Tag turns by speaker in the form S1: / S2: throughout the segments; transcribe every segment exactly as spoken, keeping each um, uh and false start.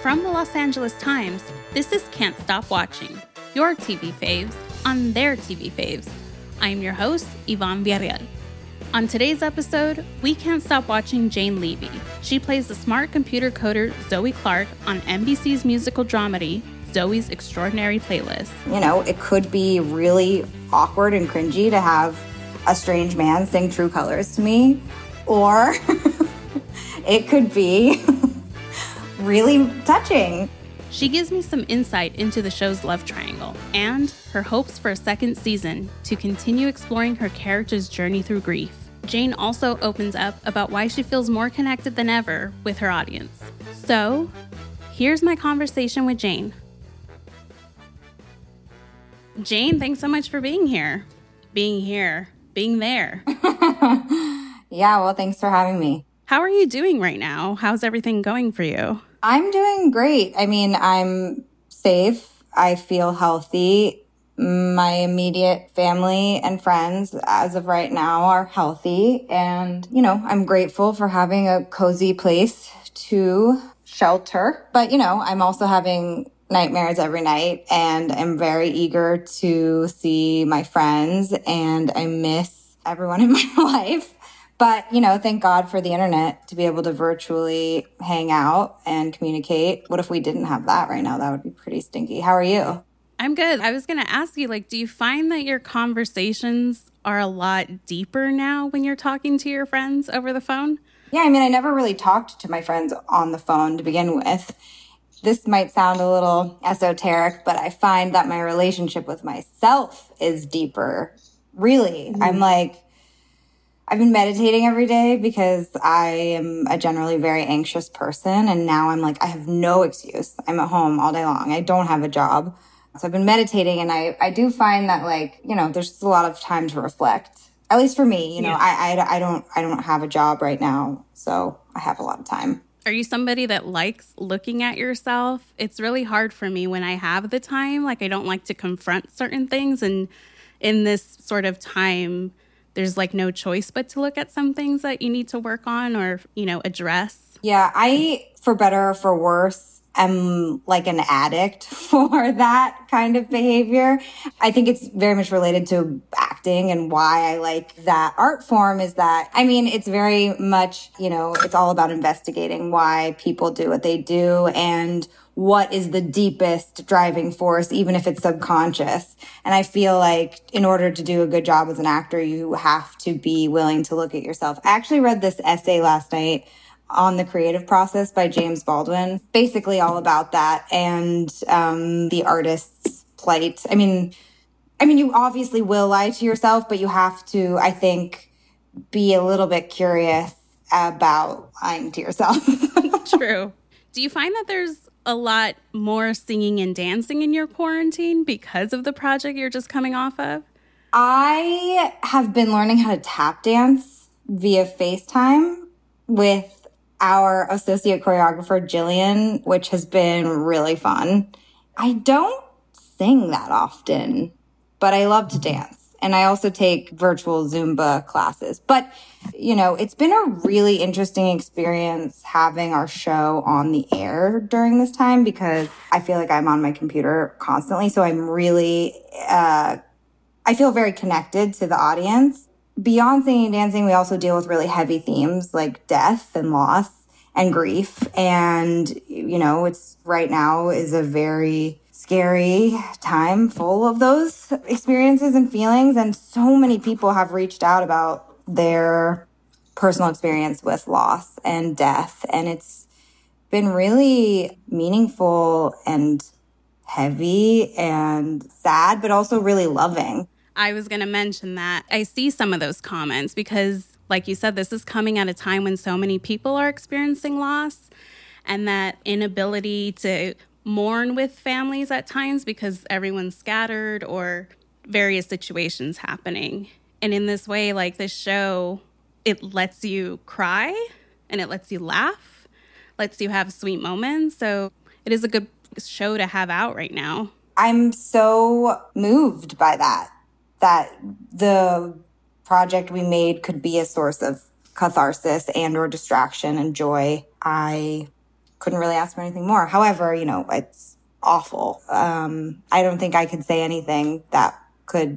S1: From the Los Angeles Times, this is Can't Stop Watching, your T V faves on their T V faves. I'm your host, Yvonne Villarreal. On today's episode, we can't stop watching Jane Levy. She plays the smart computer coder Zoe Clark on N B C's musical dramedy, Zoe's Extraordinary Playlist.
S2: You know, it could be really awkward and cringy to have a strange man sing True Colors to me, or it could be really touching.
S1: She gives me some insight into the show's love triangle and her hopes for a second season to continue exploring her character's journey through grief. Jane also opens up about why she feels more connected than ever with her audience. So, here's my conversation with Jane. Jane, thanks so much for being here. Being here. Being there.
S2: Yeah, well, thanks for having me.
S1: How are you doing right now? How's everything going for you?
S2: I'm doing great. I mean, I'm safe. I feel healthy. My immediate family and friends, as of right now, are healthy. And, you know, I'm grateful for having a cozy place to shelter. But, you know, I'm also having nightmares every night, and I'm very eager to see my friends, and I miss everyone in my life. But, you know, thank God for the internet to be able to virtually hang out and communicate. What if we didn't have that right now? That would be pretty stinky. How are you?
S1: I'm good. I was going to ask you, like, do you find that your conversations are a lot deeper now when you're talking to your friends over the phone?
S2: Yeah, I mean, I never really talked to my friends on the phone to begin with. This might sound a little esoteric, but I find that my relationship with myself is deeper. Really. Mm-hmm. I'm like, I've been meditating every day because I am a generally very anxious person. And now I'm like, I have no excuse. I'm at home all day long. I don't have a job. So I've been meditating, and I, I do find that, like, you know, there's just a lot of time to reflect. At least for me, you know, yeah. I, I, I don't, I don't have a job right now. So I have a lot of time.
S1: Are you somebody that likes looking at yourself? It's really hard for me when I have the time. Like, I don't like to confront certain things. And in this sort of time, there's like no choice but to look at some things that you need to work on or, you know, address.
S2: Yeah, I, for better or for worse, am like an addict for that kind of behavior. I think it's very much related to acting, and why I like that art form is that, I mean, it's very much, you know, it's all about investigating why people do what they do and what is the deepest driving force, even if it's subconscious. And I feel like in order to do a good job as an actor, you have to be willing to look at yourself. I actually read this essay last night on the creative process by James Baldwin, basically all about that and um, the artist's plight. I mean, I mean, you obviously will lie to yourself, but you have to, I think, be a little bit curious about lying to yourself.
S1: True. Do you find that there's a lot more singing and dancing in your quarantine because of the project you're just coming off of?
S2: I have been learning how to tap dance via FaceTime with our associate choreographer, Jillian, which has been really fun. I don't sing that often, but I love to dance. And I also take virtual Zumba classes. But, you know, it's been a really interesting experience having our show on the air during this time, because I feel like I'm on my computer constantly. So I'm really, uh, I feel very connected to the audience. Beyond singing and dancing, we also deal with really heavy themes like death and loss and grief. And, you know, it's right now is a very scary time full of those experiences and feelings. And so many people have reached out about their personal experience with loss and death. And it's been really meaningful and heavy and sad, but also really loving.
S1: I was going to mention that. I see some of those comments because, like you said, this is coming at a time when so many people are experiencing loss, and that inability to mourn with families at times because everyone's scattered or various situations happening. And in this way, like this show, it lets you cry and it lets you laugh, lets you have sweet moments. So it is a good show to have out right now.
S2: I'm so moved by that. That the project we made could be a source of catharsis and or distraction and joy. I couldn't really ask for anything more. However, you know, it's awful. Um, I don't think I could say anything that could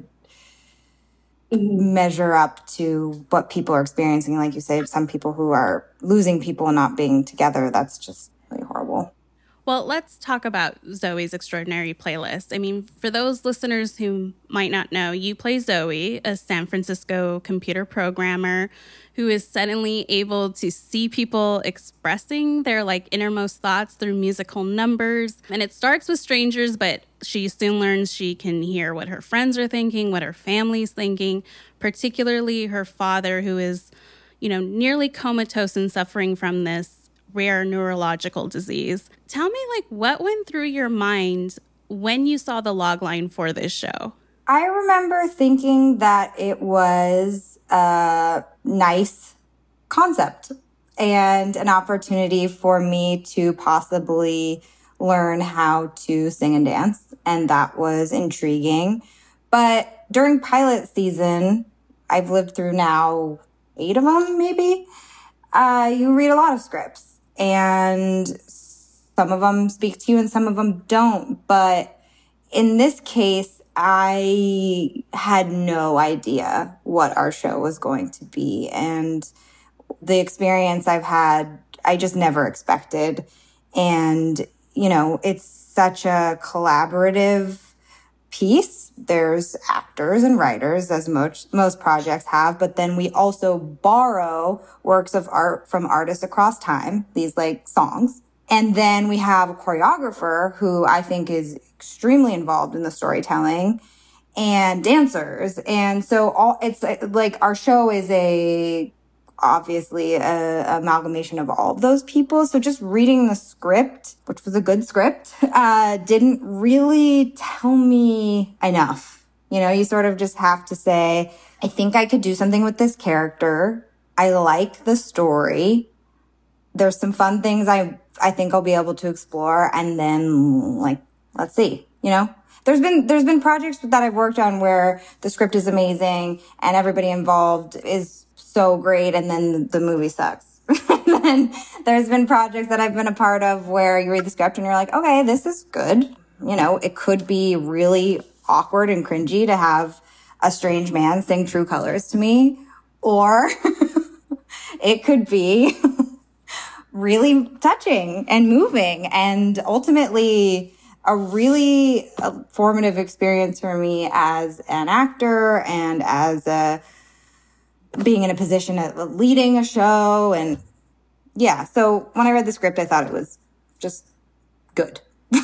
S2: measure up to what people are experiencing. Like you say, some people who are losing people and not being together, that's just really horrible.
S1: Well, let's talk about Zoey's Extraordinary Playlist. I mean, for those listeners who might not know, you play Zoey, a San Francisco computer programmer who is suddenly able to see people expressing their like innermost thoughts through musical numbers. And it starts with strangers, but she soon learns she can hear what her friends are thinking, what her family's thinking, particularly her father, who is, you know, nearly comatose and suffering from this rare neurological disease. Tell me, like, what went through your mind when you saw the logline for this show?
S2: I remember thinking that it was a nice concept and an opportunity for me to possibly learn how to sing and dance. And that was intriguing. But during pilot season, I've lived through now eight of them, maybe. Uh, you read a lot of scripts. And some of them speak to you and some of them don't. But in this case, I had no idea what our show was going to be. And the experience I've had, I just never expected. And, you know, it's such a collaborative piece. There's actors and writers, as most most projects have, but then we also borrow works of art from artists across time, these like songs. And then we have a choreographer who I think is extremely involved in the storytelling, and dancers. And so all it's like our show is a obviously a amalgamation of all of those people. So just reading the script, which was a good script, uh, didn't really tell me enough. You know, you sort of just have to say, I think I could do something with this character. I like the story. There's some fun things I, I think I'll be able to explore. And then like, let's see, you know, there's been, there's been projects that I've worked on where the script is amazing and everybody involved is so great, and then the movie sucks. And then there's been projects that I've been a part of where you read the script and you're like, okay, this is good. You know, it could be really awkward and cringy to have a strange man sing True Colors to me, or it could be really touching and moving and ultimately a really uh, formative experience for me as an actor and as a being in a position of leading a show. And yeah, so when I read the script, I thought it was just good.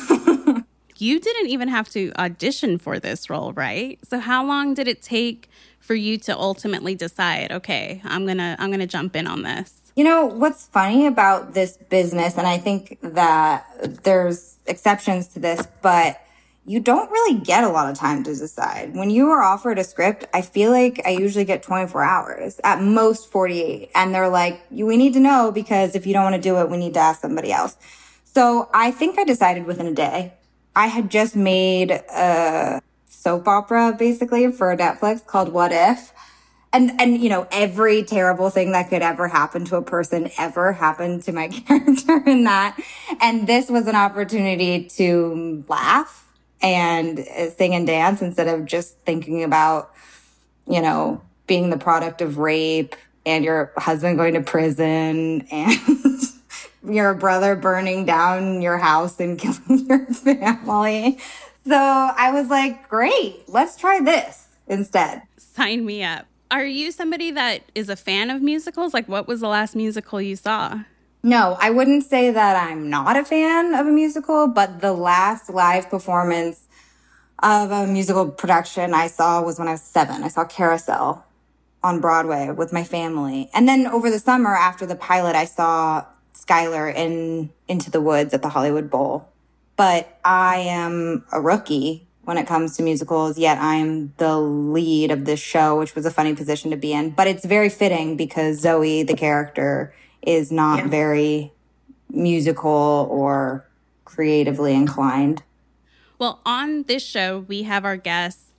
S1: You didn't even have to audition for this role, right? So how long did it take for you to ultimately decide, okay, I'm gonna I'm gonna jump in on this?
S2: You know, what's funny about this business, and I think that there's exceptions to this, but you don't really get a lot of time to decide. When you are offered a script, I feel like I usually get twenty-four hours, at most forty-eight. And they're like, we need to know because if you don't want to do it, we need to ask somebody else. So I think I decided within a day. I had just made a soap opera basically for Netflix called What If? And, and, you know, every terrible thing that could ever happen to a person ever happened to my character in that. And this was an opportunity to laugh and sing and dance instead of just thinking about, you know, being the product of rape and your husband going to prison and your brother burning down your house and killing your family. So I was like, great, let's try this instead.
S1: Sign me up. Are you somebody that is a fan of musicals? Like, what was the last musical you saw?
S2: No, I wouldn't say that I'm not a fan of a musical, but the last live performance of a musical production I saw was when I was seven. I saw Carousel on Broadway with my family. And then over the summer after the pilot, I saw Skylar in Into the Woods at the Hollywood Bowl. But I am a rookie when it comes to musicals, yet I am the lead of this show, which was a funny position to be in. But it's very fitting because Zoey, the character, is not yeah. very musical or creatively inclined.
S1: Well, on this show, we have our guests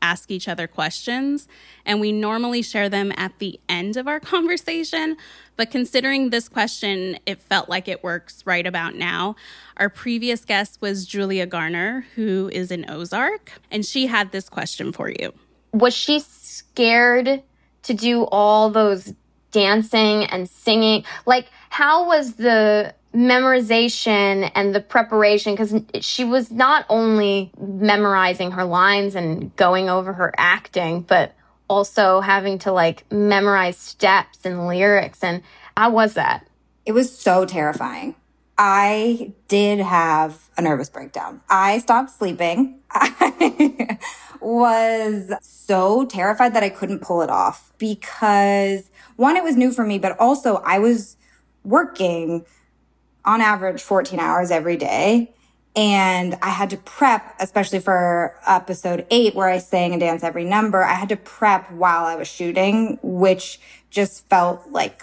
S1: ask each other questions, and we normally share them at the end of our conversation. But considering this question, it felt like it works right about now. Our previous guest was Julia Garner, who is in Ozark, and she had this question for you.
S3: Was she scared to do all those dancing and singing? Like, how was the memorization and the preparation? Because she was not only memorizing her lines and going over her acting, but also having to like memorize steps and lyrics. And how was that?
S2: It was so terrifying. I did have a nervous breakdown. I stopped sleeping. I was so terrified that I couldn't pull it off because, one, it was new for me, but also I was working on average fourteen hours every day. And I had to prep, especially for episode eight, where I sang and danced every number. I had to prep while I was shooting, which just felt like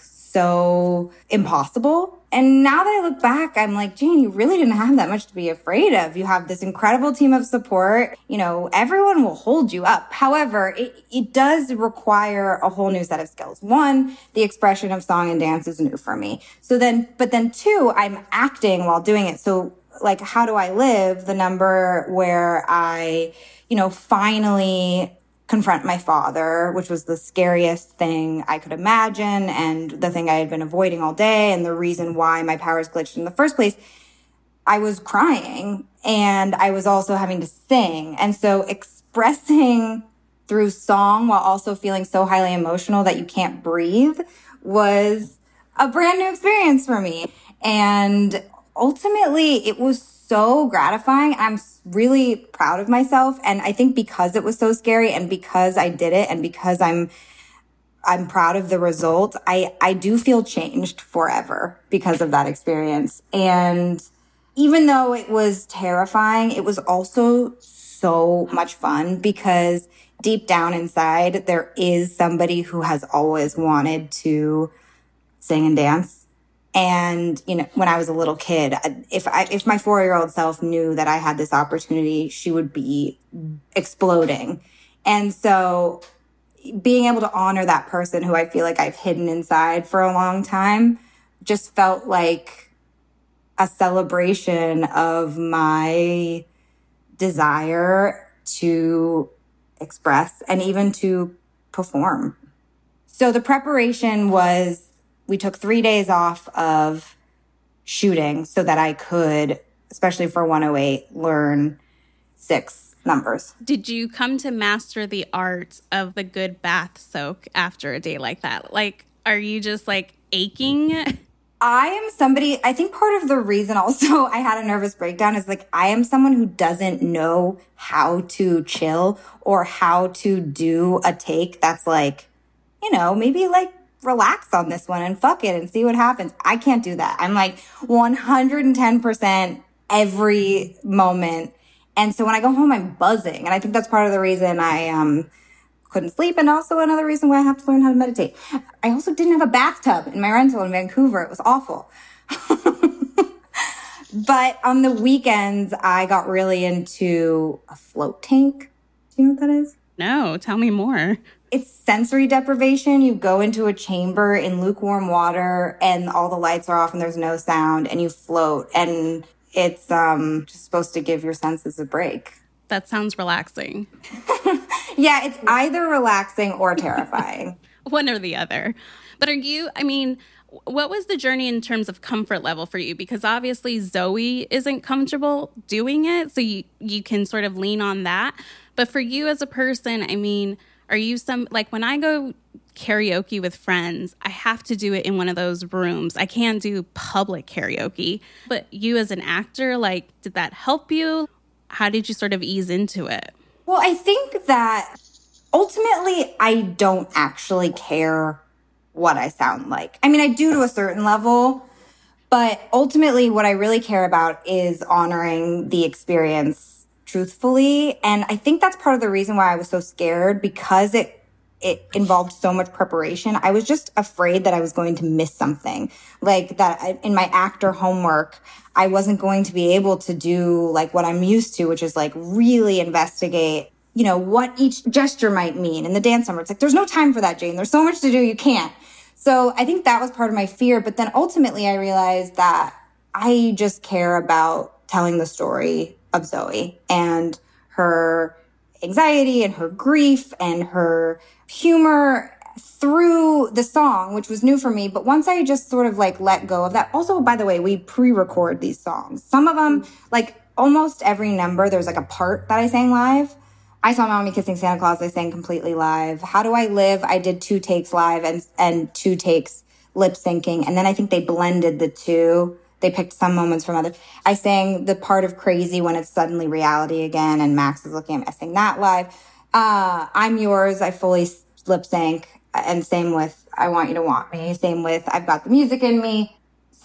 S2: so impossible. And now that I look back, I'm like, Jane, you really didn't have that much to be afraid of. You have this incredible team of support. You know, everyone will hold you up. However, it, it does require a whole new set of skills. One, the expression of song and dance is new for me. So then, but then two, I'm acting while doing it. So like, How Do I Live, the number where I, you know, finally confront my father, which was the scariest thing I could imagine, and the thing I had been avoiding all day, and the reason why my powers glitched in the first place. I was crying, and I was also having to sing. And so expressing through song while also feeling so highly emotional that you can't breathe was a brand new experience for me. And ultimately, it was so gratifying. I'm really proud of myself. And I think because it was so scary and because I did it and because I'm I'm proud of the result, I, I do feel changed forever because of that experience. And even though it was terrifying, it was also so much fun because deep down inside, there is somebody who has always wanted to sing and dance. And, you know, when I was a little kid, if I, if my four-year-old self knew that I had this opportunity, she would be exploding. And so being able to honor that person who I feel like I've hidden inside for a long time just felt like a celebration of my desire to express and even to perform. So the preparation was, we took three days off of shooting so that I could, especially for one oh eight, learn six numbers.
S1: Did you come to master the art of the good bath soak after a day like that? Like, are you just like aching?
S2: I am somebody, I think part of the reason also I had a nervous breakdown is like, I am someone who doesn't know how to chill or how to do a take that's like, you know, maybe like, relax on this one and fuck it and see what happens. I can't do that. I'm like one hundred ten percent every moment. And so when I go home, I'm buzzing. And I think that's part of the reason I um couldn't sleep, and also another reason why I have to learn how to meditate. I also didn't have a bathtub in my rental in Vancouver. It was awful. But on the weekends, I got really into a float tank. Do you know what that is?
S1: No, tell me more.
S2: It's sensory deprivation. You go into a chamber in lukewarm water and all the lights are off and there's no sound and you float. And it's um, just supposed to give your senses a break.
S1: That sounds relaxing.
S2: Yeah, it's either relaxing or terrifying.
S1: One or the other. But are you, I mean, what was the journey in terms of comfort level for you? Because obviously Zoe isn't comfortable doing it, so you, you can sort of lean on that. But for you as a person, I mean, are you some, like when I go karaoke with friends, I have to do it in one of those rooms. I can't do public karaoke. But you as an actor, like, did that help you? How did you sort of ease into it?
S2: Well, I think that ultimately I don't actually care what I sound like. I mean, I do to a certain level, but ultimately what I really care about is honoring the experience truthfully. And I think that's part of the reason why I was so scared, because it it involved so much preparation. I was just afraid that I was going to miss something. Like that I, in my actor homework, I wasn't going to be able to do like what I'm used to, which is like really investigate you know, what each gesture might mean in the dance number. It's like, there's no time for that, Jane. There's so much to do. You can't. So I think that was part of my fear. But then ultimately I realized that I just care about telling the story of Zoe and her anxiety and her grief and her humor through the song, which was new for me. But once I just sort of like let go of that, also, by the way, we pre-record these songs. Some of them, like almost every number, there's like a part that I sang live. I Saw Mommy Kissing Santa Claus, I sang completely live. How Do I Live? I did two takes live and, and two takes lip syncing. And then I think they blended the two. They picked some moments from others. I sang the part of Crazy when it's suddenly reality again, and Max is looking at me. I sang that live. Uh, I'm Yours, I fully lip sync. And same with I Want You to Want Me. Same with I've Got the Music in Me.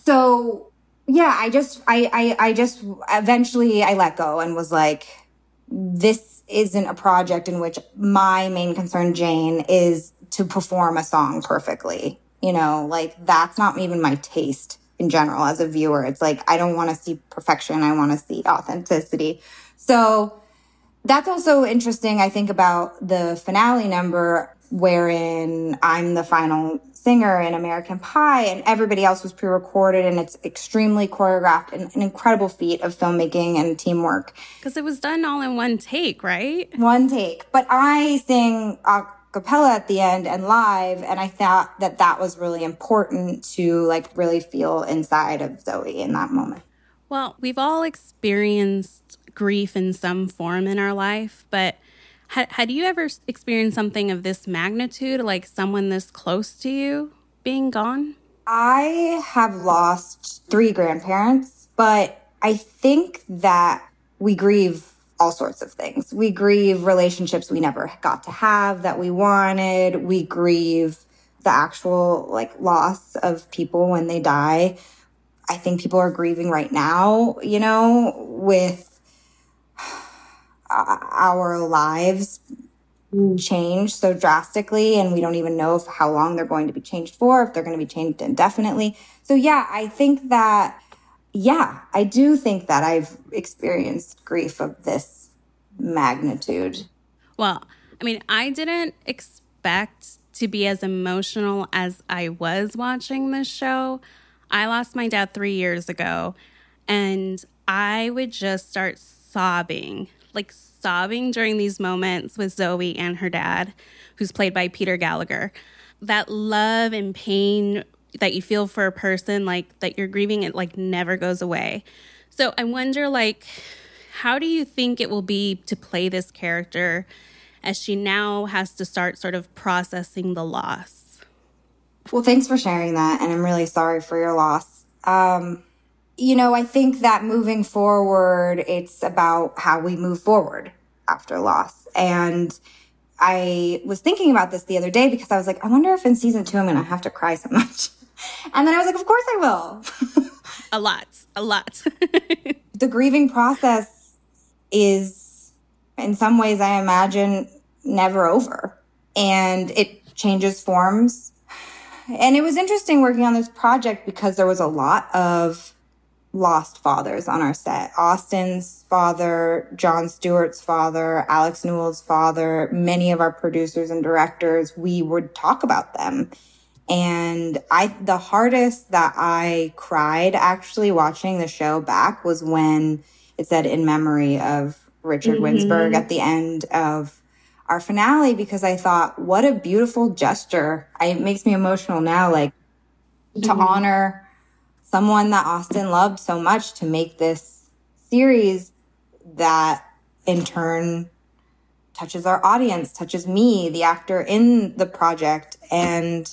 S2: So yeah, I just, I, I, I just eventually I let go and was like, this isn't a project in which my main concern, Jane, is to perform a song perfectly. You know, like that's not even my taste in general as a viewer. It's like, I don't want to see perfection. I want to see authenticity. So that's also interesting, I think, about the finale number, wherein I'm the final singer in American Pie and everybody else was pre-recorded, and it's extremely choreographed and an incredible feat of filmmaking and teamwork.
S1: Because it was done all in one take, right?
S2: One take. But I sing a cappella at the end and live, and I thought that that was really important to like really feel inside of Zoe in that moment.
S1: Well, we've all experienced grief in some form in our life, but Had, had you ever experienced something of this magnitude, like someone this close to you being gone?
S2: I have lost three grandparents, but I think that we grieve all sorts of things. We grieve relationships we never got to have that we wanted. We grieve the actual like loss of people when they die. I think people are grieving right now, you know, with our lives change so drastically, and we don't even know if how long they're going to be changed for, if they're going to be changed indefinitely. So yeah, I think that, yeah, I do think that I've experienced grief of this magnitude.
S1: Well, I mean, I didn't expect to be as emotional as I was watching this show. I lost my dad three years ago, and I would just start sobbing, like sobbing during these moments with Zoe and her dad, who's played by Peter Gallagher. That love and pain that you feel for a person, like that you're grieving, it like never goes away. So I wonder, like, how do you think it will be to play this character as she now has to start sort of processing the loss?
S2: Well, thanks for sharing that, and I'm really sorry for your loss. Um, you know, I think that moving forward, it's about how we move forward after loss. And I was thinking about this the other day because I was like, I wonder if in season two I'm going to have to cry so much. And then I was like, of course I will.
S1: A lot, a lot.
S2: The grieving process is, in some ways, I imagine, never over. And it changes forms. And it was interesting working on this project because there was a lot of lost fathers on our set. Austin's father, Jon Stewart's father, Alex Newell's father, many of our producers and directors, we would talk about them. And I, the hardest that I cried actually watching the show back was when it said in memory of Richard mm-hmm. Winsberg at the end of our finale, because I thought, what a beautiful gesture. I, it makes me emotional now, like mm-hmm. to honor someone that Austin loved so much, to make this series that in turn touches our audience, touches me, the actor in the project. And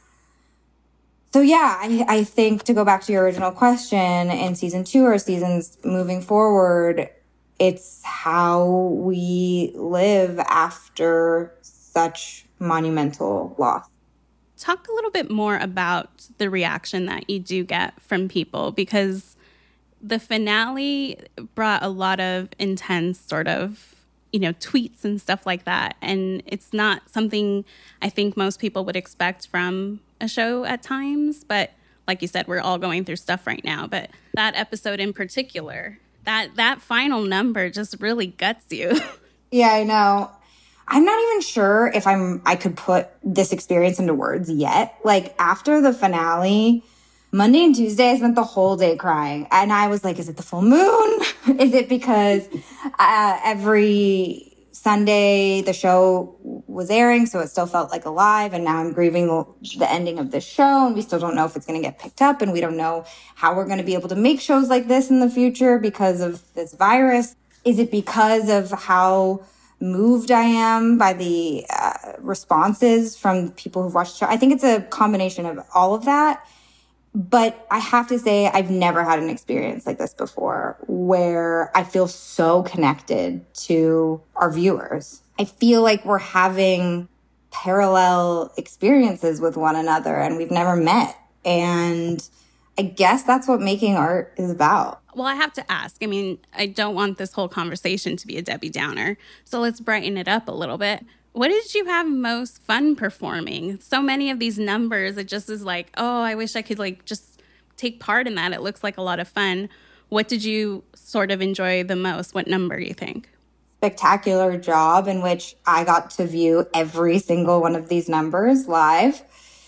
S2: so, yeah, I, I think to go back to your original question, in season two or seasons moving forward, it's how we live after such monumental loss.
S1: Talk a little bit more about the reaction that you do get from people, because the finale brought a lot of intense sort of, you know, tweets and stuff like that. And it's not something I think most people would expect from a show at times. But like you said, we're all going through stuff right now. But that episode in particular, that that final number just really guts you.
S2: Yeah, I know. I'm not even sure if I'm I could put this experience into words yet. Like after the finale, Monday and Tuesday, I spent the whole day crying. And I was like, is it the full moon? Is it because uh, every Sunday the show was airing, so it still felt like alive, and now I'm grieving the, the ending of this show, and we still don't know if it's going to get picked up, and we don't know how we're going to be able to make shows like this in the future because of this virus. Is it because of how moved I am by the uh, responses from people who've watched the show? I think it's a combination of all of that. But I have to say, I've never had an experience like this before where I feel so connected to our viewers. I feel like we're having parallel experiences with one another and we've never met. And I guess that's what making art is about.
S1: Well, I have to ask. I mean, I don't want this whole conversation to be a Debbie Downer. So let's brighten it up a little bit. What did you have most fun performing? So many of these numbers, it just is like, oh, I wish I could like just take part in that. It looks like a lot of fun. What did you sort of enjoy the most? What number do you think?
S2: Spectacular Job, in which I got to view every single one of these numbers live.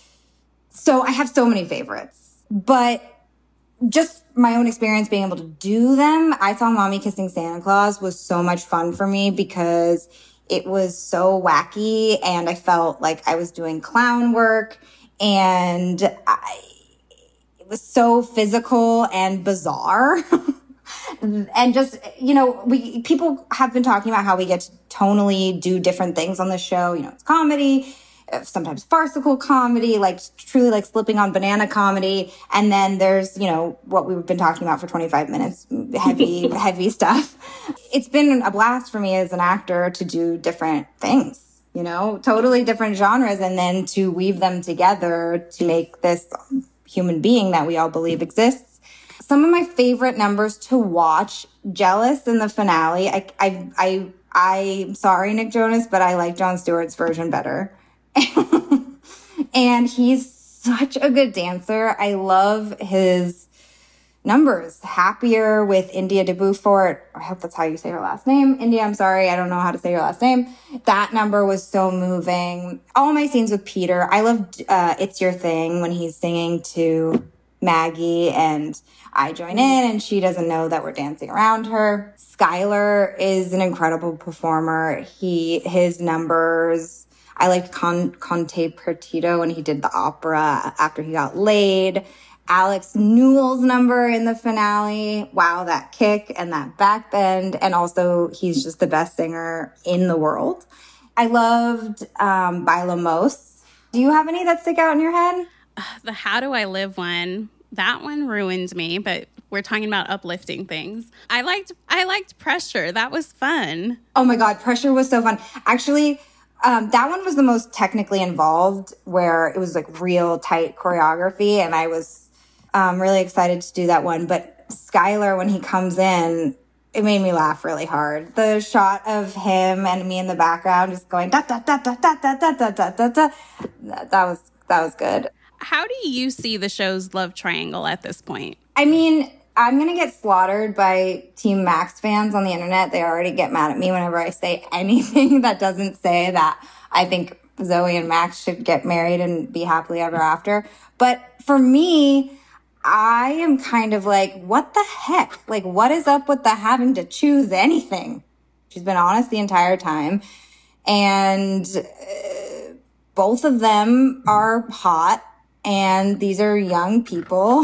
S2: So I have so many favorites, but just my own experience being able to do them, I thought Mommy Kissing Santa Claus was so much fun for me because it was so wacky and I felt like I was doing clown work and I, it was so physical and bizarre. And just, you know, we people have been talking about how we get to tonally do different things on the show. You know, it's comedy, sometimes farcical comedy, like truly like slipping on banana comedy. And then there's, you know, what we've been talking about for twenty-five minutes, heavy, heavy stuff. It's been a blast for me as an actor to do different things, you know, totally different genres, and then to weave them together to make this human being that we all believe exists. Some of my favorite numbers to watch, Jealous in the finale. I, I, I, I'm sorry, Nick Jonas, but I like Jon Stewart's version better. And he's such a good dancer. I love his numbers. Happier with India de Beaufort. I hope that's how you say her last name. India, I'm sorry. I don't know how to say your last name. That number was so moving. All my scenes with Peter. I loved uh, It's Your Thing when he's singing to Maggie and I join in and she doesn't know that we're dancing around her. Skylar is an incredible performer. He, his numbers, I liked Con, Conte Partito when he did the opera after he got laid. Alex Newell's number in the finale. Wow, that kick and that back bend. And also he's just the best singer in the world. I loved um, Baila Mos. Do you have any that stick out in your head?
S1: The How Do I Live one, that one ruined me, but we're talking about uplifting things. I liked I liked Pressure. That was fun.
S2: Oh my God, Pressure was so fun. Actually, um, that one was the most technically involved, where it was like real tight choreography, and I was um, really excited to do that one. But Skylar, when he comes in, it made me laugh really hard. The shot of him and me in the background just going da da da da da da da da da da da. That was that was good.
S1: How do you see the show's love triangle at this point?
S2: I mean, I'm going to get slaughtered by Team Max fans on the internet. They already get mad at me whenever I say anything that doesn't say that I think Zoe and Max should get married and be happily ever after. But for me, I am kind of like, what the heck? Like, what is up with the having to choose anything? She's been honest the entire time. And uh, both of them are hot. And these are young people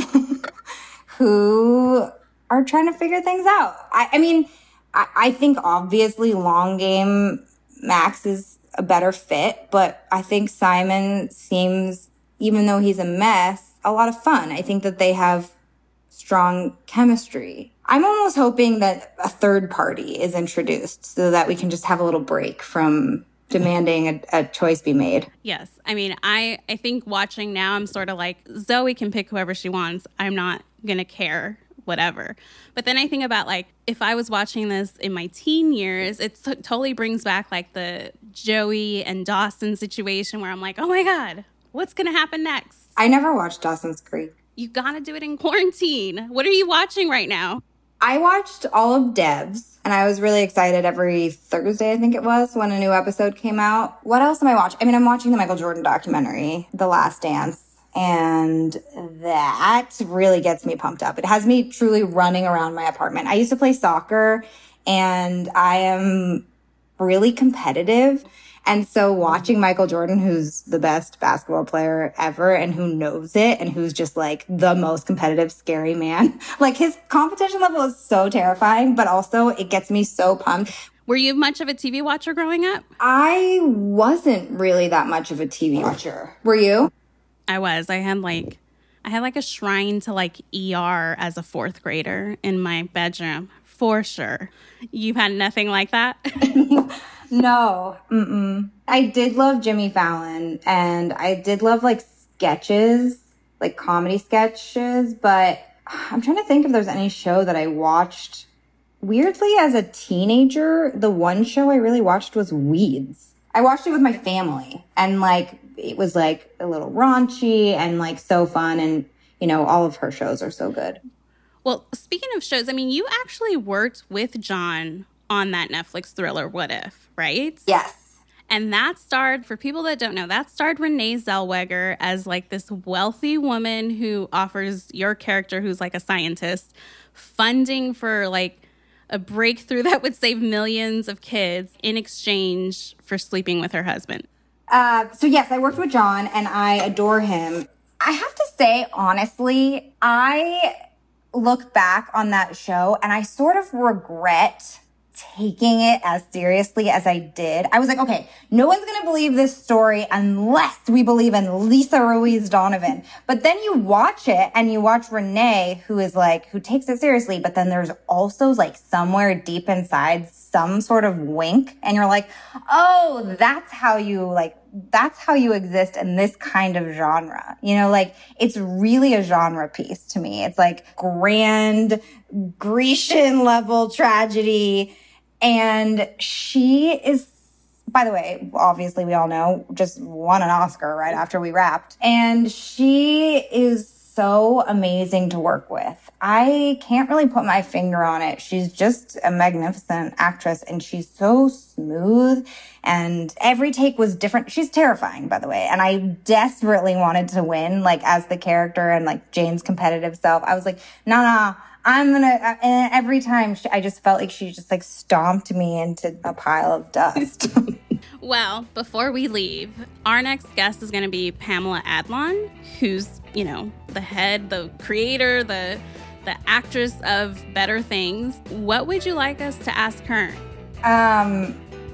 S2: who are trying to figure things out. I, I mean, I, I think obviously long game Max is a better fit, but I think Simon seems, even though he's a mess, a lot of fun. I think that they have strong chemistry. I'm almost hoping that a third party is introduced so that we can just have a little break from demanding a, a choice be made.
S1: Yes. I mean, I, I think watching now, I'm sort of like, Zoe can pick whoever she wants. I'm not going to care, whatever. But then I think about, like, if I was watching this in my teen years, it t- totally brings back, like, the Joey and Dawson situation where I'm like, oh, my God, what's going to happen next?
S2: I never watched Dawson's Creek.
S1: You got to do it in quarantine. What are you watching right now?
S2: I watched all of Devs, and I was really excited every Thursday, I think it was, when a new episode came out. What else am I watching? I mean, I'm watching the Michael Jordan documentary, The Last Dance, and that really gets me pumped up. It has me truly running around my apartment. I used to play soccer, and I am really competitive. And so watching Michael Jordan, who's the best basketball player ever and who knows it and who's just like the most competitive, scary man, like his competition level is so terrifying, but also it gets me so pumped.
S1: Were you much of a T V watcher growing up?
S2: I wasn't really that much of a T V watcher. Were you?
S1: I was. I had like, I had like a shrine to like E R as a fourth grader in my bedroom, for sure. You've had nothing like that?
S2: No. Mm-mm. I did love Jimmy Fallon, and I did love like sketches, like comedy sketches, but I'm trying to think if there's any show that I watched. Weirdly, as a teenager, the one show I really watched was Weeds. I watched it with my family, and like it was like a little raunchy and like so fun, and you know, all of her shows are so good.
S1: Well, speaking of shows, I mean, you actually worked with John on that Netflix thriller, What If, right?
S2: Yes.
S1: And that starred, for people that don't know, that starred Renee Zellweger as like this wealthy woman who offers your character, who's like a scientist, funding for like a breakthrough that would save millions of kids in exchange for sleeping with her husband.
S2: Uh, so yes, I worked with John and I adore him. I have to say, honestly, I look back on that show and I sort of regret taking it as seriously as I did. I was like, okay, no one's going to believe this story unless we believe in Lisa Ruiz Donovan. But then you watch it and you watch Renee, who is like, who takes it seriously. But then there's also like somewhere deep inside some sort of wink. And you're like, oh, that's how you like, that's how you exist in this kind of genre. You know, like it's really a genre piece to me. It's like grand Grecian level tragedy. And she is, by the way, obviously we all know, just won an Oscar right after we wrapped. And she is so amazing to work with. I can't really put my finger on it. She's just a magnificent actress and she's so smooth and every take was different. She's terrifying, by the way. And I desperately wanted to win, like as the character and like Jane's competitive self. I was like, no, no, I'm gonna, and every time she, I just felt like she just like stomped me into a pile of dust.
S1: Well, before we leave, our next guest is going to be Pamela Adlon, who's, you know, the head, the creator, the the actress of Better Things. What would you like us to ask her?
S2: Um,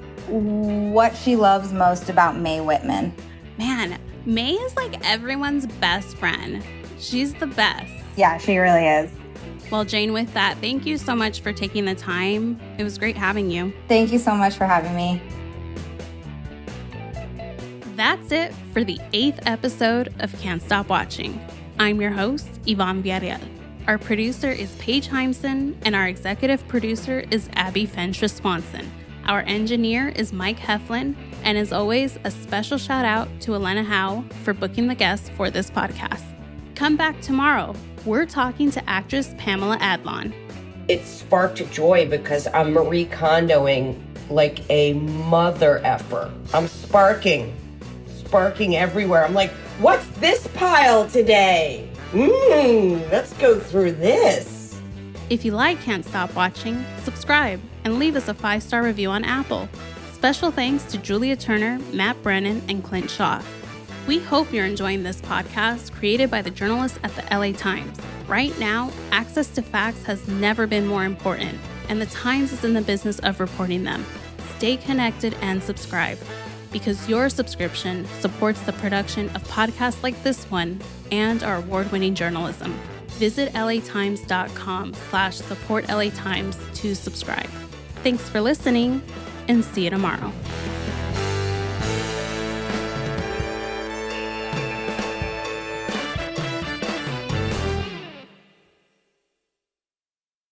S2: what she loves most about Mae Whitman.
S1: Man, Mae is like everyone's best friend. She's the best.
S2: Yeah, she really is.
S1: Well, Jane, with that, thank you so much for taking the time. It was great having you.
S2: Thank you so much for having me.
S1: That's it for the eighth episode of Can't Stop Watching. I'm your host, Yvonne Villarreal. Our producer is Paige Heimson, and our executive producer is Abby Fentress Swanson. Our engineer is Mike Heflin, and as always, a special shout out to Elena Howe for booking the guests for this podcast. Come back tomorrow. We're talking to actress Pamela Adlon.
S4: It sparked joy because I'm Marie Kondoing like a mother effer. I'm sparking, sparking everywhere. I'm like, what's this pile today? Mmm, let's go through this.
S1: If you like Can't Stop Watching, subscribe and leave us a five-star review on Apple. Special thanks to Julia Turner, Matt Brennan, and Clint Shaw. We hope you're enjoying this podcast created by the journalists at the L A Times. Right now, access to facts has never been more important, and the Times is in the business of reporting them. Stay connected and subscribe, because your subscription supports the production of podcasts like this one and our award-winning journalism. Visit latimes.com slash support LA Times to subscribe. Thanks for listening, and see you tomorrow.